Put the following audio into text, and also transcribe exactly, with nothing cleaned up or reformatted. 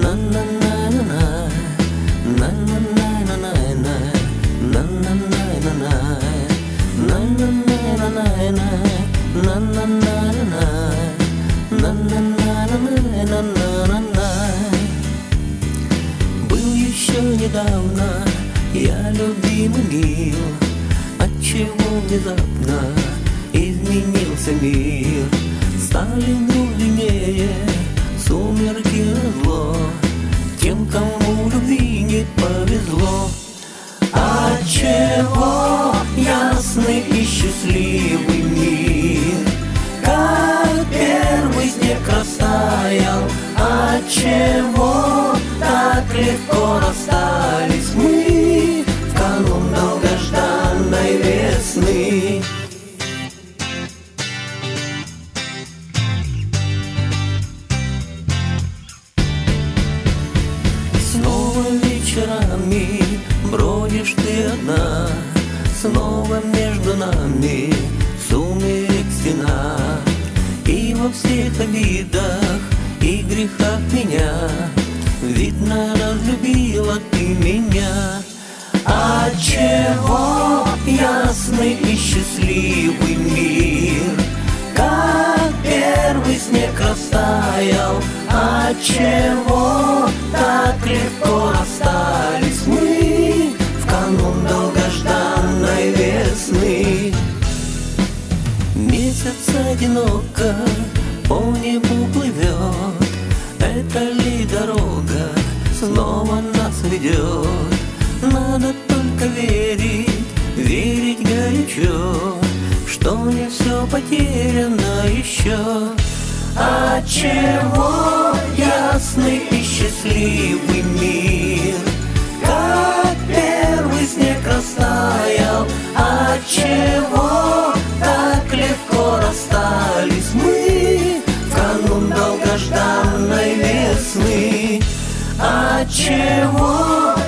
Был еще недавно я любимый мил, отчего внезапно изменился мир. Стали длиннее сумерки зло тем, кому любви не повезло. Отчего ясный и счастливый мир, как первый снег растаял? Отчего так легко расстались мы в канун долгожданной весны? Снова вечерами бродишь ты одна, снова между нами сумерек стена. И во всех обидах и грехах меня, видно, разлюбила ты меня. Отчего ясный и счастливый мир, как первый снег растаял? Отчего так легко расстались мы в канун долгожданной весны? Месяц одиноко по небу плывет, это ли дорога снова нас ведет? Надо только верить, верить горячо, что не все потеряно еще. Отчего ясный и счастливый мир, как первый снег растаял? Отчего так легко расстались мы в канун долгожданной весны? Отчего